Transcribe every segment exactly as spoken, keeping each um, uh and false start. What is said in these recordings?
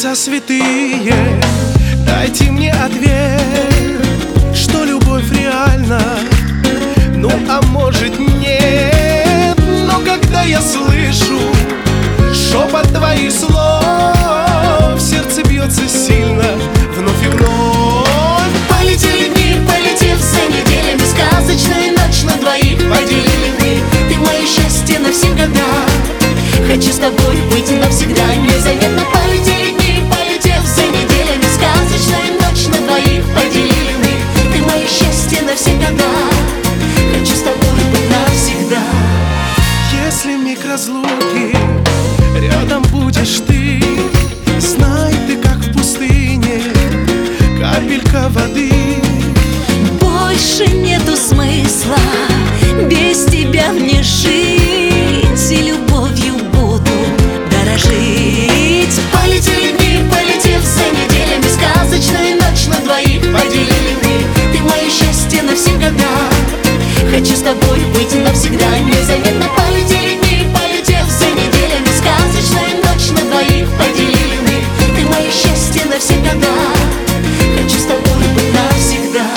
небеса святые, дайте мне ответ, что любовь реальна. Ну а может нет, но когда я слышу шепот твоих слов, сердце бьется сильно вновь и вновь. Полетели дни, полетев за неделями, сказочная ночь на двоих поделили мы. Ты мое счастье на все года, хочу с тобой быть навсегда, незаметно. Полетели дни, полетев за неделями, сказочная ночь на двоих поделили мы. Ты мое счастье на все года, хочу с тобой быть навсегда. Если миг разлуки рядом будешь ты, знай, ты как в пустыне капелька воды. Больше нету смысла без тебя мне жить, и любовью буду дорожить. Полетели дни, полетев за неделями, сказочная ночь на двоих поделили мы. Ты мое счастье на все года, хочу с тобой быть навсегда, незаметно. Полетели дни, полетев за неделями, сказочная ночь на двоих поделили мы. Ты мое счастье на все года, хочу с тобой быть навсегда.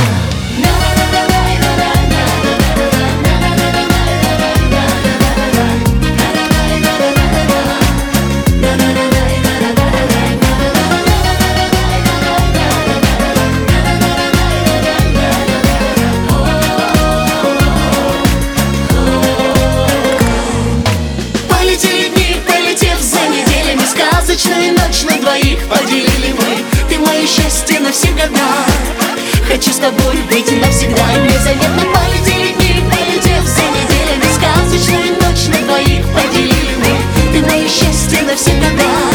Полетели дни, полетев за неделями, сказочная ночь на двоих поделили мы. Ты мое счастье на все года, хочу с тобой быть навсегда, незаметно. Полетели дни, полетев за неделями, сказочная ночь на двоих поделили мы. Ты мое счастье на все года,